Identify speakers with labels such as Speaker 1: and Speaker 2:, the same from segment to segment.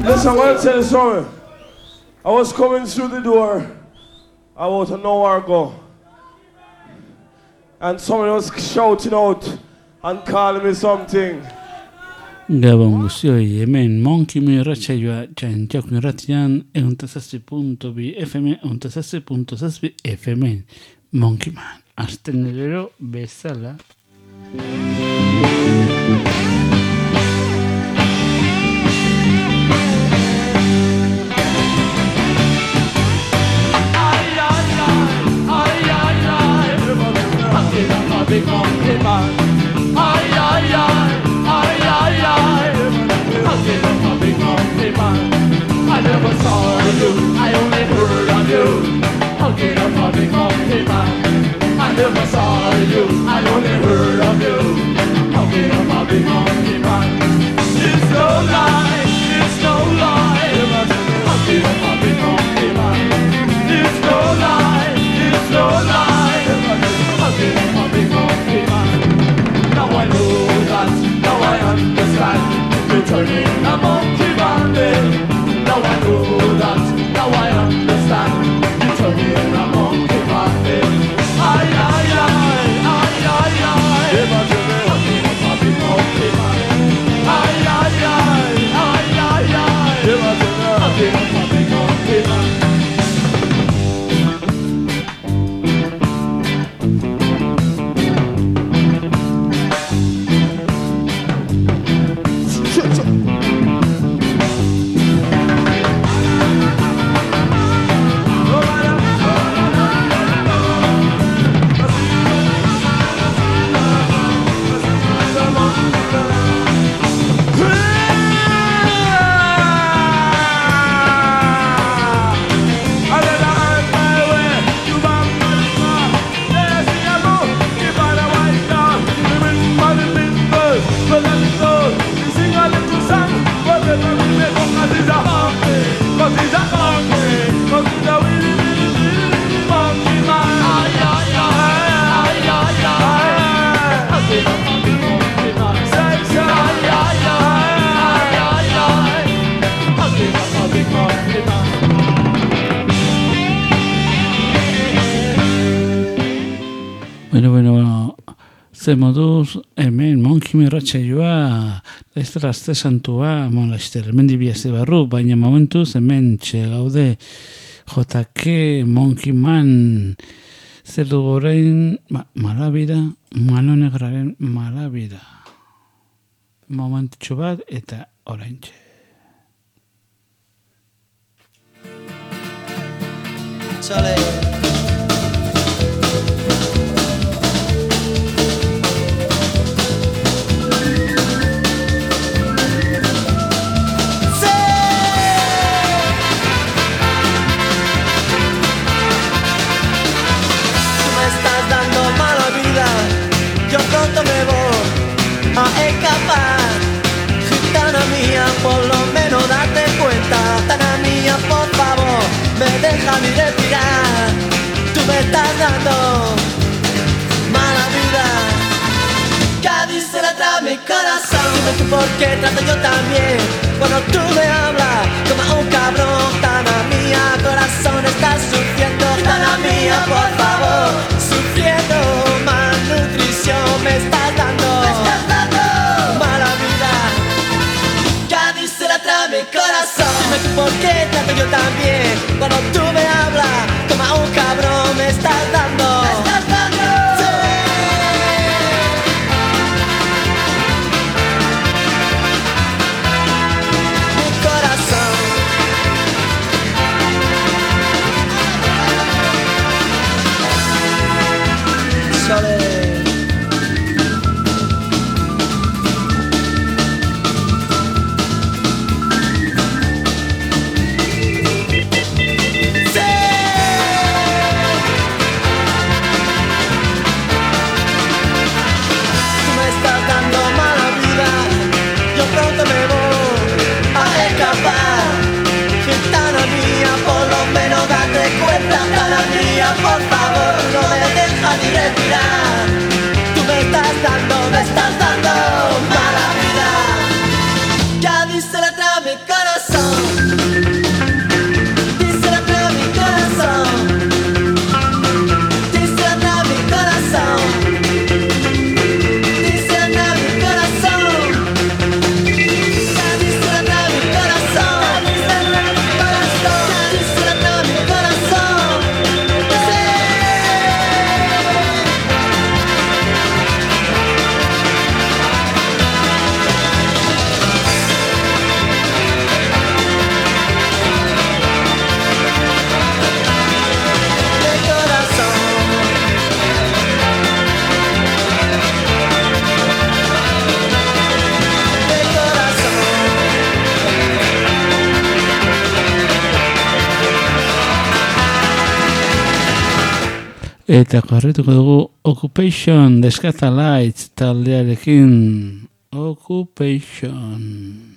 Speaker 1: Listen, I'm gonna tell you something. I was coming through the door about an hour ago, and someone was shouting out and calling me something.
Speaker 2: Gabon guztioi, hemen Monkey irratsaioa txantxauk irratian 107.2 FM, 107.7 FM, Monkey Man. Azten gero bezala.
Speaker 3: Big monkey man, ay ay ay, ay ay ay. Hugging up a big monkey man. I never saw you, I only heard of you. Hugging up a big monkey man. I never saw you, I only heard of you. Hugging up a big monkey man. It's no lie, it's no lie. Hugging up a big monkey man. It's no lie, it's no lie. Hugging up a big monkey man. Now I know that, now I understand. Returning a monkey bandit. Now I know that, now I understand. Returning a monkey bandit. Ay ay ay, ay ay ay. Hugging up a big monkey man. Ay ay ay, ay ay ay. Hugging up a big monkey man.
Speaker 2: Bueno, ze moduz, hemen Monkey irratsaioa, ez dara azte santua, laster, hemen dibiazte barru, baina momentuz hemen gaude JK Monkey Man, zer dugu orain, malabida, Mano Negraren malabida. Momentutxo bat eta orain txe.
Speaker 4: Chale.
Speaker 5: Yo pronto me voy a escapar. Gitana mía, por lo menos date cuenta. Gitana mía, por favor, me deja mi respirar. Tú me estás dando mala vida. Cádiz se la trae mi corazón. Dime tú por qué trato yo también. Cuando tú me hablas como un cabrón. Gitana mía, corazón, estás sufriendo. Gitana mía, por favor, sufriendo malnutrición. Me estás dando mala vida. Cádiz se la trae mi corazón. Dime tú por qué trato yo también. Cuando tú me hablas como un cabrón. Me estás dando.
Speaker 2: Eta korretuko dugu Occupation, The Scatalites taldearekin. Occupation.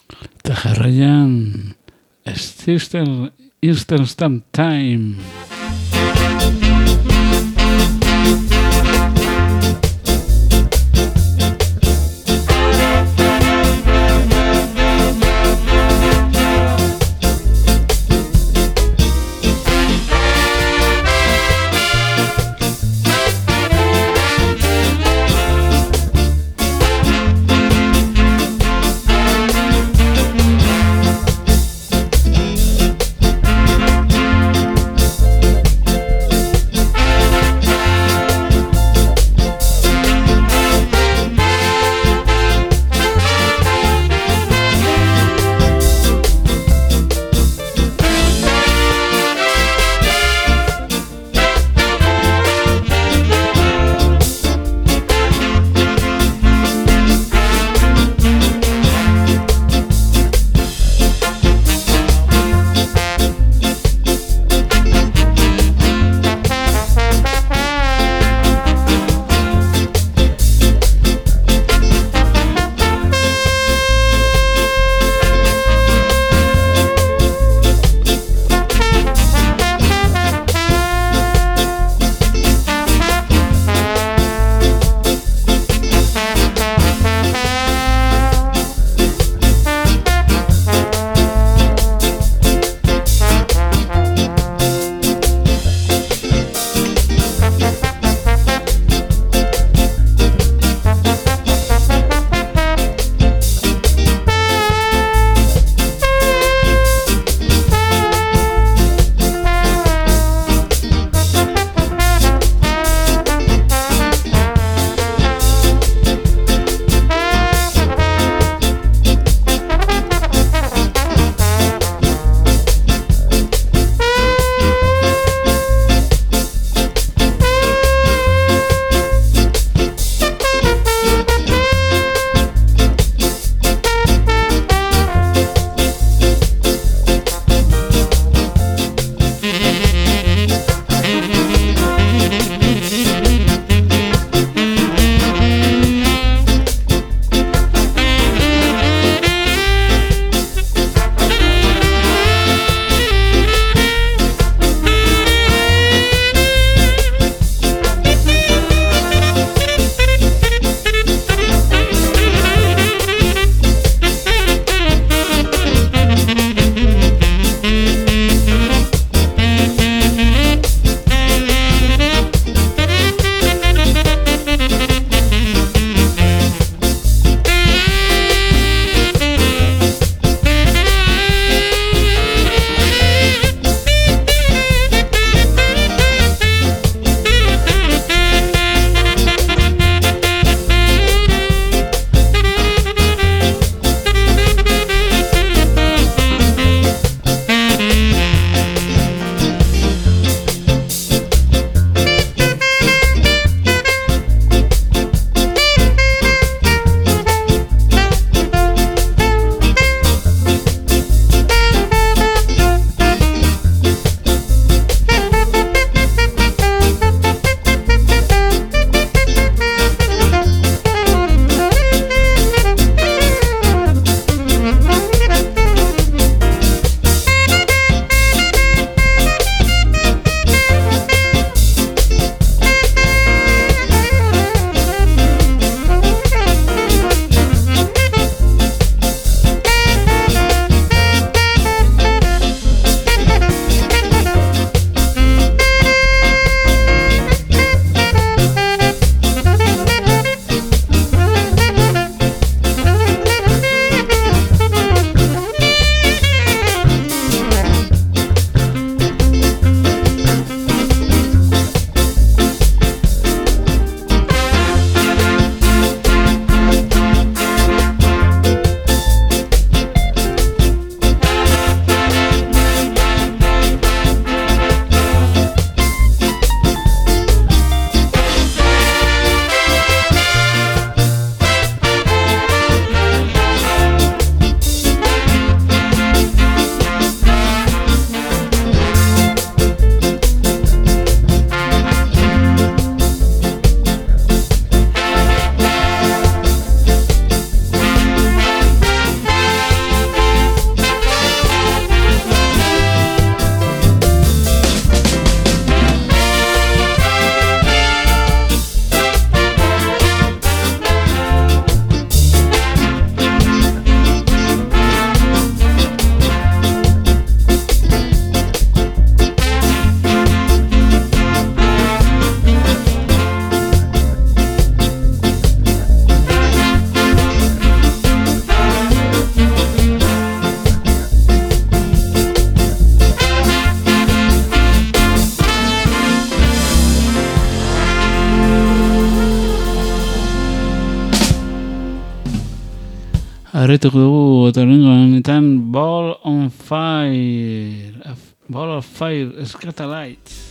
Speaker 2: Eta jarraian Eastern Stamp Time. Arretuko dugu eta horrengo honetan Ball on Fire. Ball of Fire, Scatalites.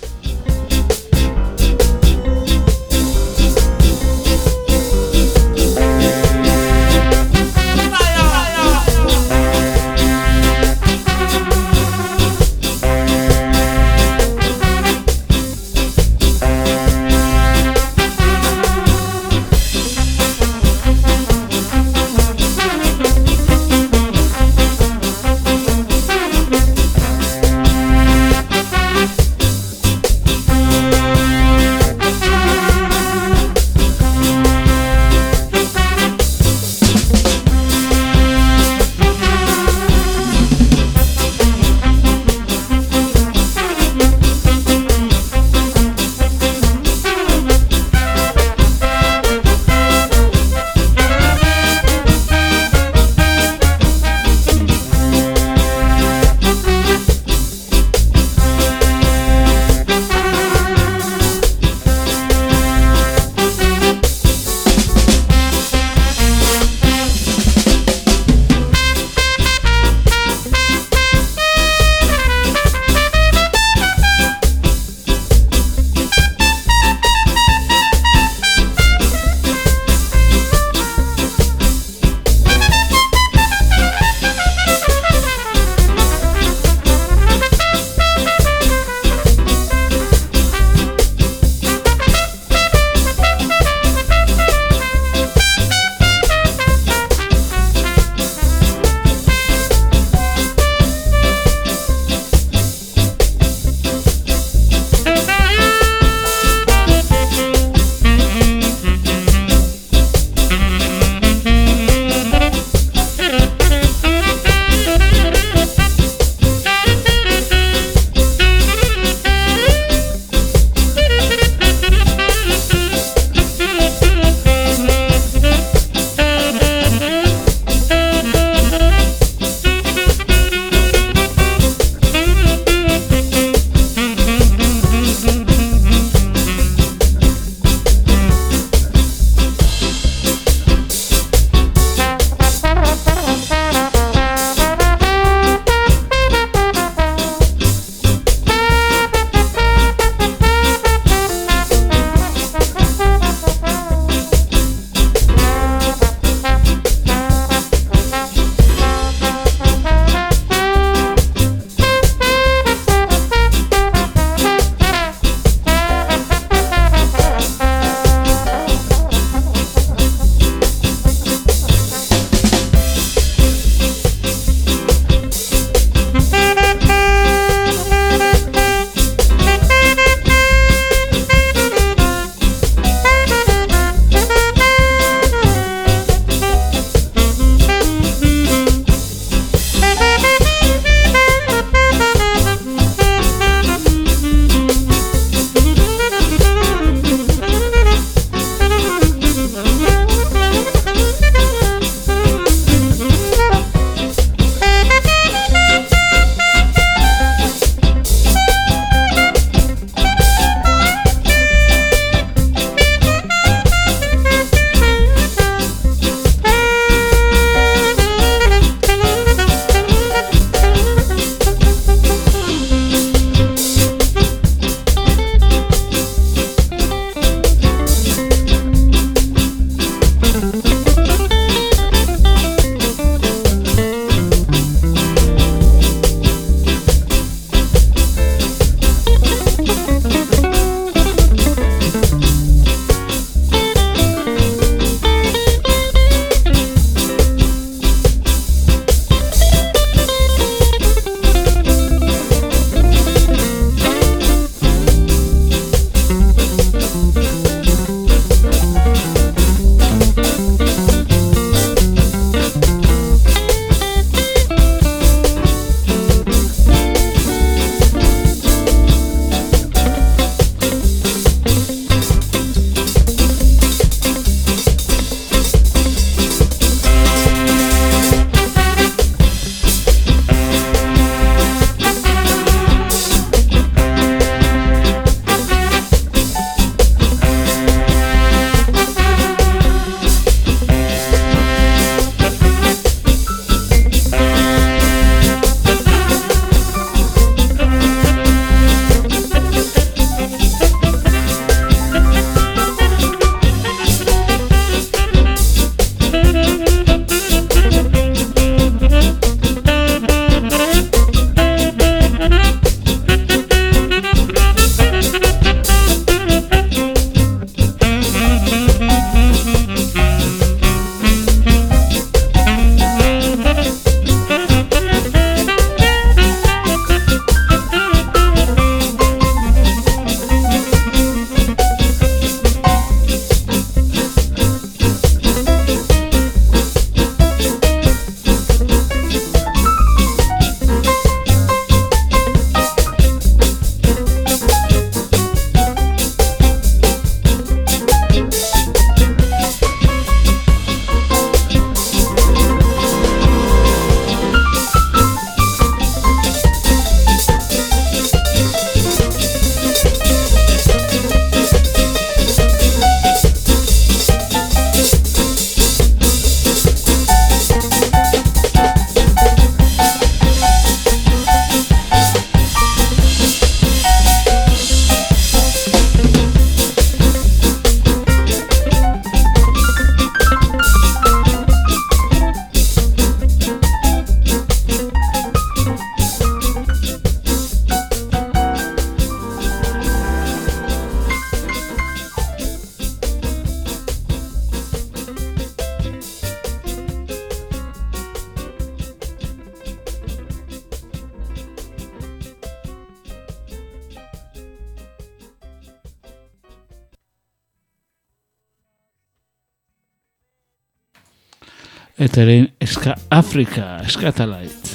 Speaker 2: Eteren Ska Afrika, Skatalight.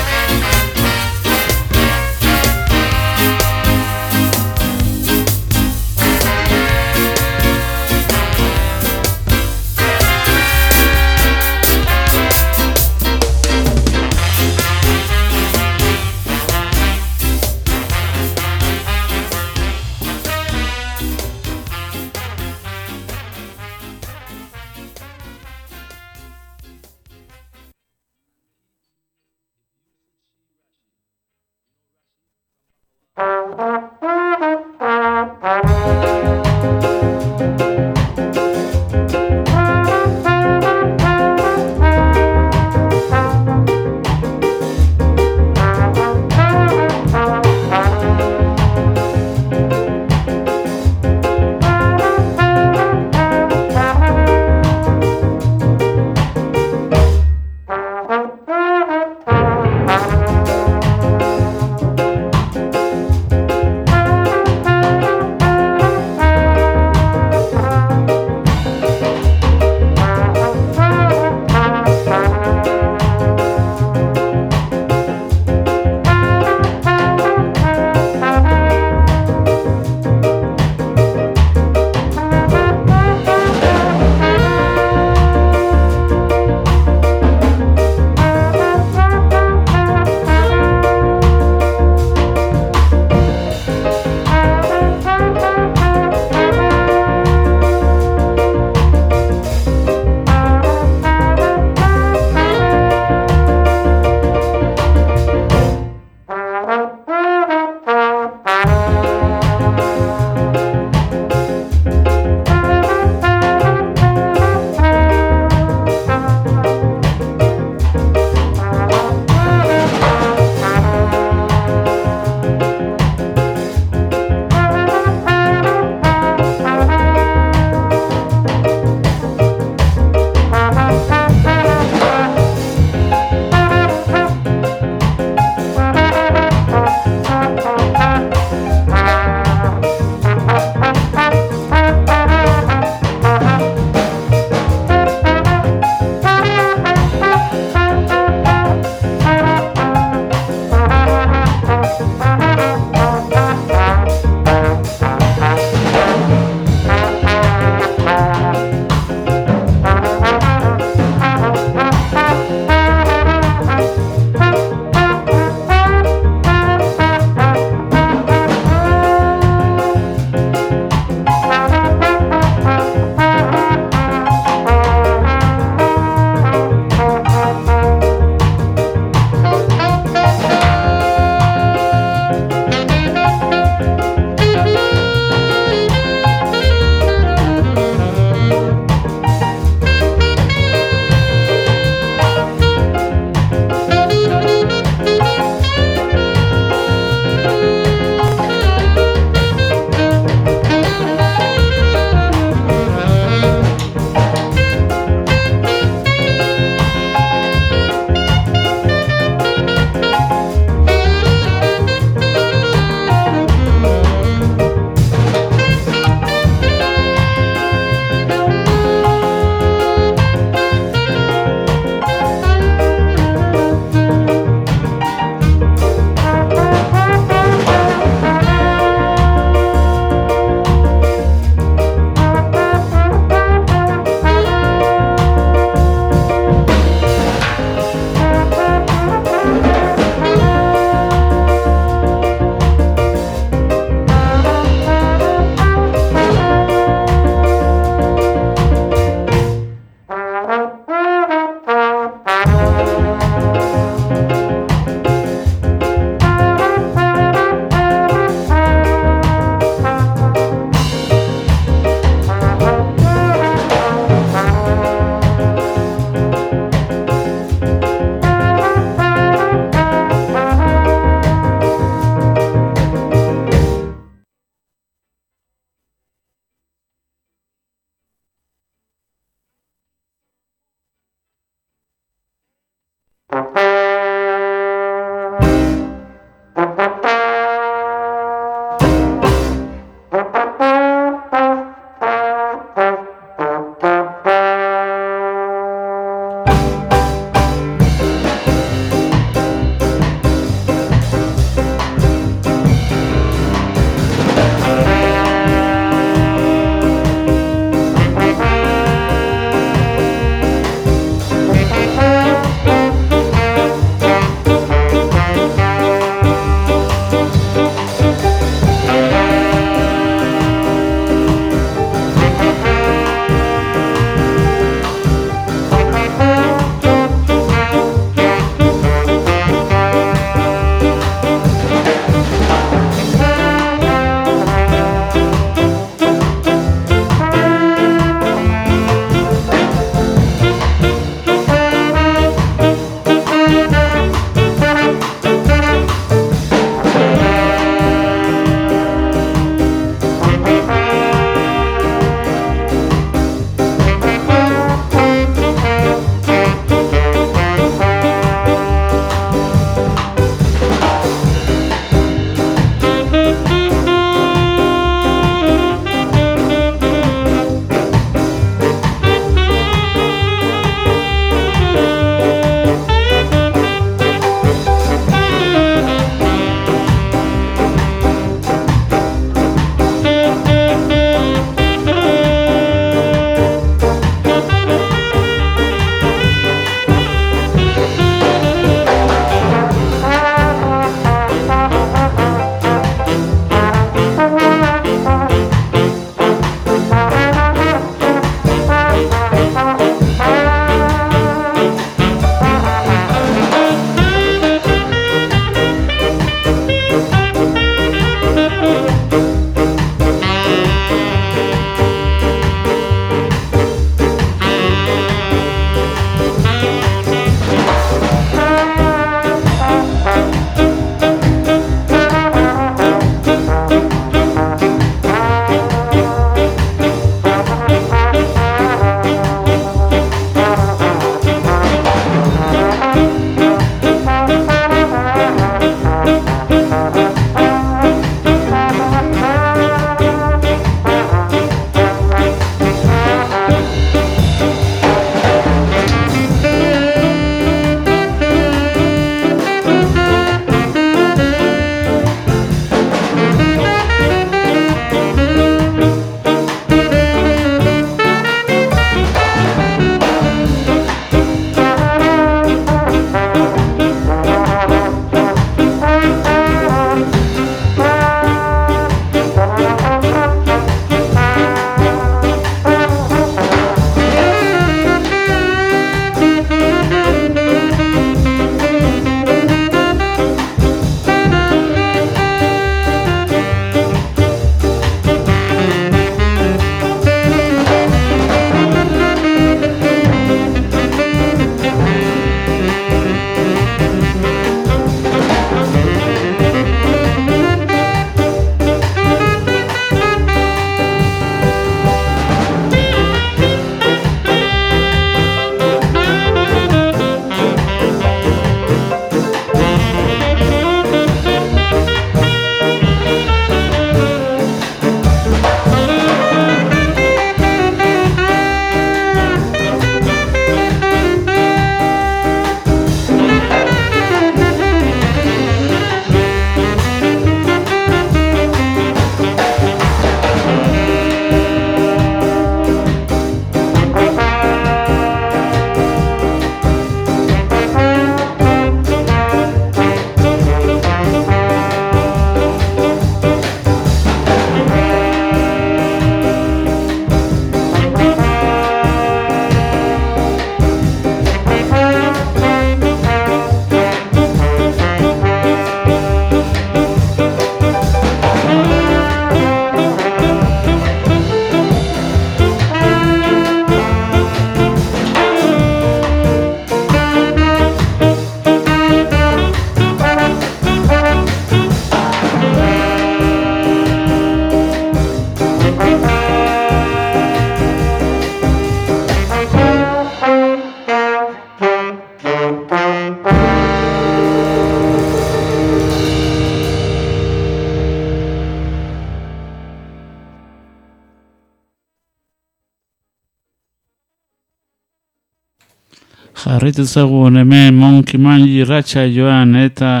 Speaker 2: Jarraitu zagun hemen Monkey Man irratxa joan eta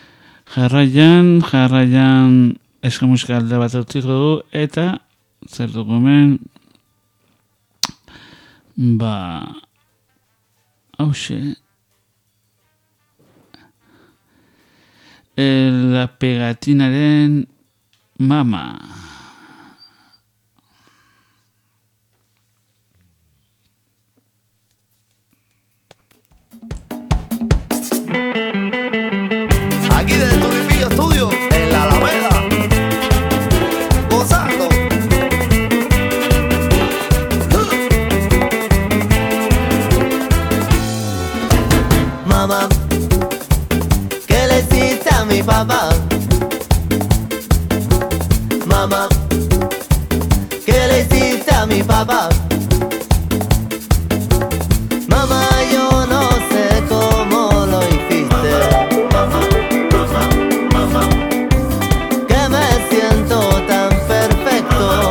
Speaker 2: jarraian eska musika alde bat utziko dugu eta zer dugu hemen hauxe la pegatinaren Mama.
Speaker 5: Aquí desde Turipillo Estudio, en la Alameda, gozando. Mamá, ¿qué le hiciste a mi papá? Mamá, ¿qué le hiciste a mi papá? Mamá, yo no sé cómo lo hiciste. Que me siento tan perfecto.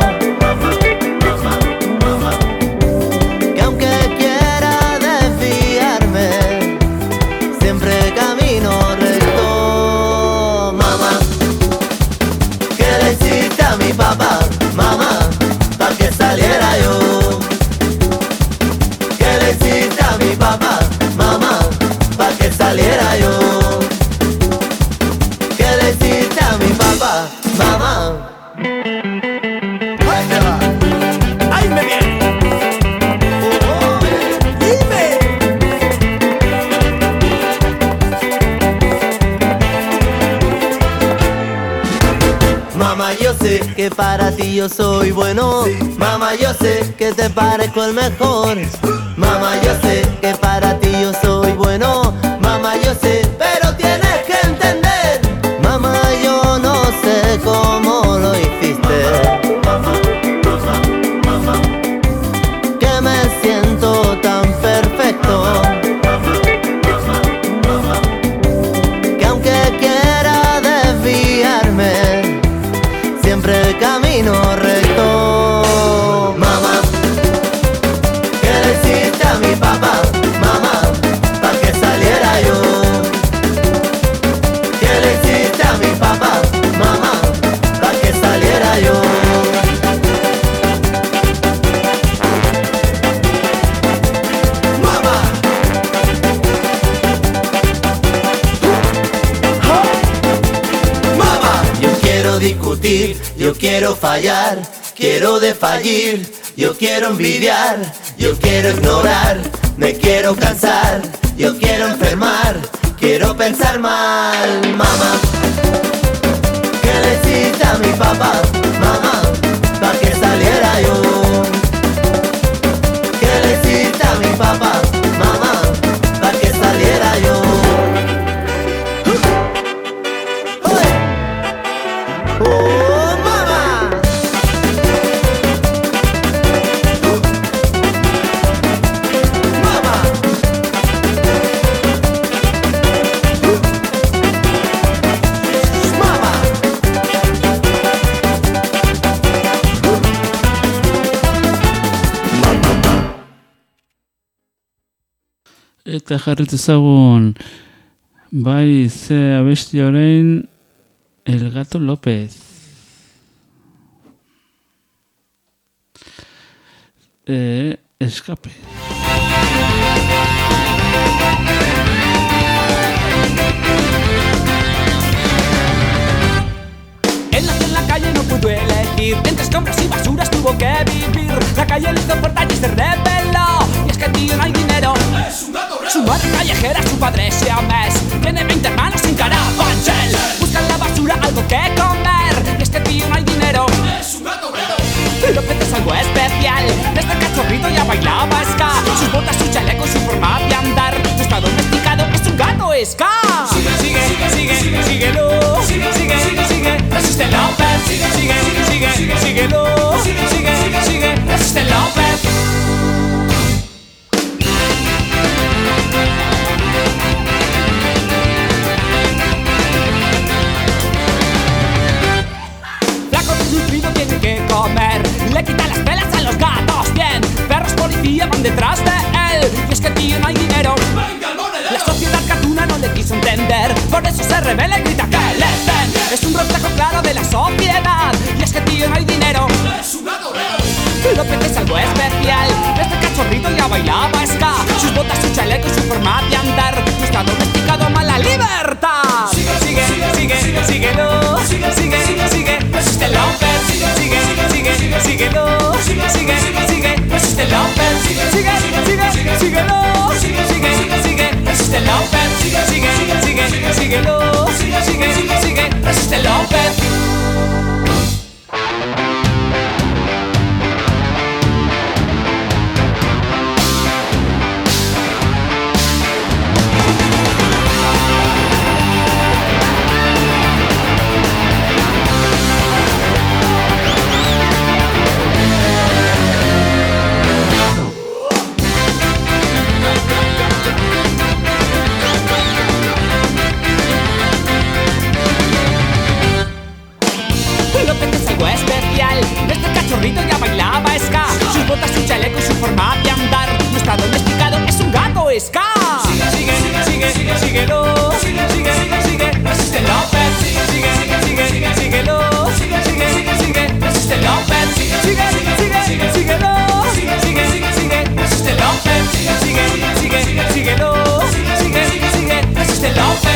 Speaker 5: Que aunque quiera desviarme, siempre camino recto. Mamá, ¿qué le hiciste a mi papá? Mamá, pa' que saliera yo. ¿Qué le hiciste a mi papá? Mamá, pa' que saliera yo. ¿Qué le hiciste a mi papá? Mamá. Ahí te va. Ahí me viene. Dime. Mamá, yo sé que para ti yo soy bueno. Mamá, yo sé que te parezco el mejor. Mamá, yo sé que para ti yo soy bueno. Mamá, yo sé, pero tienes que entender. Mamá, yo no sé cómo lo hiciste. Que me siento tan perfecto. Que aunque quiera desviarme, siempre camino recto. Mamá, ¿qué le hiciste a mi papá? Mamá, pa' que saliera yo. ¿Qué le hiciste a mi papá? Mamá, pa' que saliera yo. Mamá. Mamá, yo quiero discutir, yo quiero fallar, quiero desfallir, yo quiero envidiar, yo quiero ignorar, me quiero cansar, yo quiero enfermar, quiero pensar mal. Mamá, ¿qué le hiciste a mi papá? Mamá, pa' que saliera yo. ¿Qué le hiciste a mi papá? Mamá, pa' que saliera yo. ¡Oh, mamá! ¡Mamá! ¡Mamá!
Speaker 2: Eta jarritu zagun bai ze abesti orain El Gato López. Escape.
Speaker 3: Él nació en la calle, no pudo elegir. Entre escombros y basuras tuvo que vivir. La calle le hizo puerta y se rebeló. Y es que el tío no hay dinero. Es un gato bravo. Su madre callejera, su padre siamés. Tiene 20 hermanos sin carabanchel. Busca en la basura algo que comer. Y es que el tío no hay dinero. Es un gato bravo. López es algo especial. Desde cachorrito ya bailaba ska. Sus botas, su chaleco, su forma de andar. No está domesticado, es un gato ska. Síguelo. Sigue, resiste López. Síguelo. Sigue, resiste López. Flaco desnutrido tiene que comer. Le quita las pelas a los gatos, bien. Perros policía van detrás de él. Y es que tío no hay dinero.
Speaker 4: forma de andar, no está domesticado más la libertad. Sigue, síguelo, sigue, no existe el hombre. Sigue, síguelo, sigue, no existe el hombre. Sigue, síguelo, sigue, no existe el hombre. Sigue, síguelo, sigue, no existe el hombre. Ya bailaba ska, sus botas, su chaleco y su forma de andar, no está domesticado, es un gato ska. Síguelo, sigue, no existe el hombre. Síguelo, sigue, no existe el hombre. Síguelo, sigue, no existe el hombre. Síguelo, sigue, no existe el hombre.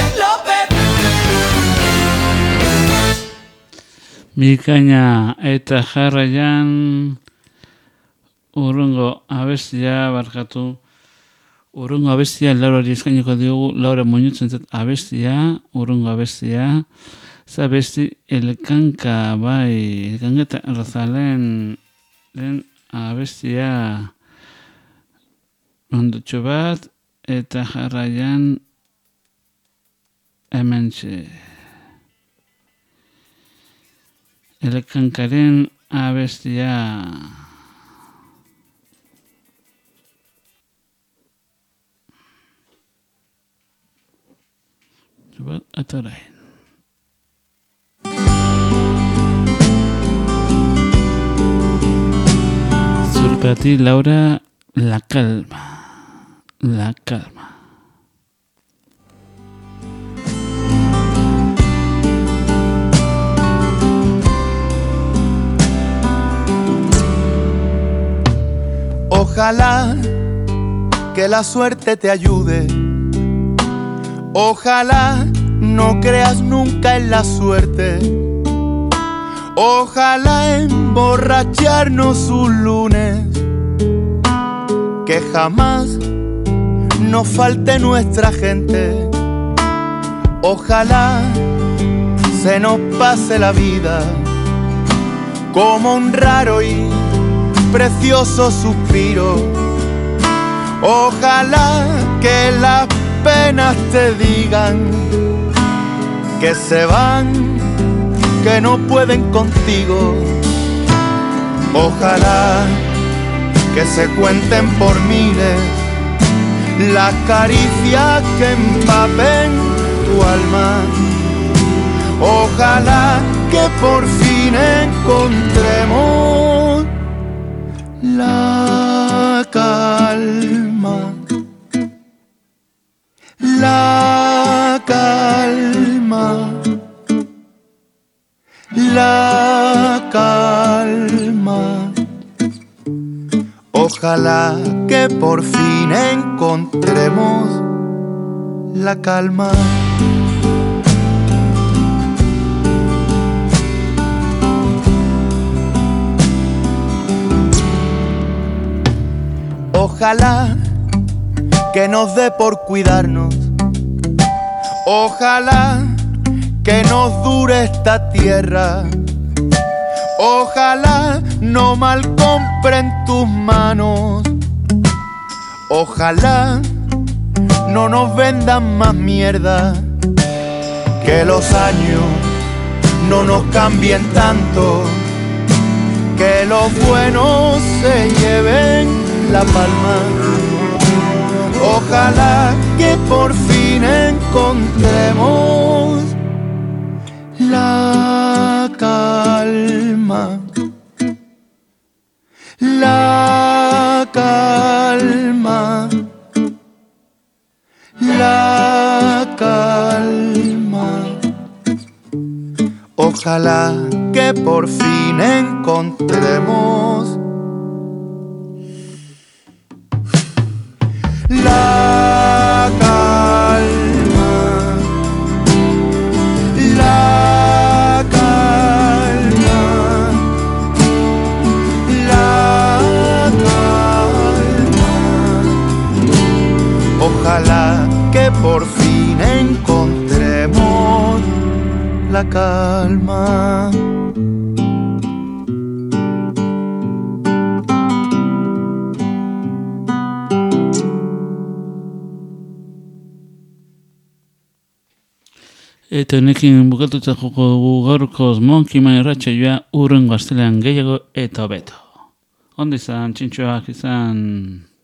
Speaker 2: Bikaina eta jarraian urrungo abestia barkatu. Urrungo abestia Laurari eskainiko diogu, Laura Muñozentzat abestia, urrungo abestia. Za besti elkanka bai, elkanka eta Razalen den abestia ondotxo bat eta jarraian hementxe. Elkankaren abestia. Bat atarain. Surpati Laura, la calma. La calma.
Speaker 6: Ojalá que la suerte te ayude. Ojalá no creas nunca en la suerte. Ojalá emborracharnos un lunes, que jamás nos falte nuestra gente. Ojalá se nos pase la vida como un raro y precioso suspiro. Ojalá que las penas te digan que se van, que no pueden contigo. Ojalá que se cuenten por miles las caricias que empapen tu alma. Ojalá que por fin encontremos la calma, la calma, la calma. Ojalá que por fin encontremos la calma. Ojalá que nos dé por cuidarnos. Ojalá que nos dure esta tierra. Ojalá no mal compren tus manos. Ojalá no nos vendan más mierda. Que los años no nos cambien tanto. Que los buenos se lleven la palma. Ojalá que por fin encontremos la calma, la calma, la calma. Ojalá que por fin encontremos la la calma.
Speaker 2: Eta honekin bukatuta joko gaurkoz Monkey Man irratsaioa hurrengo astelean gehiago eta hobeto. Ondo izan, txintxoak izan...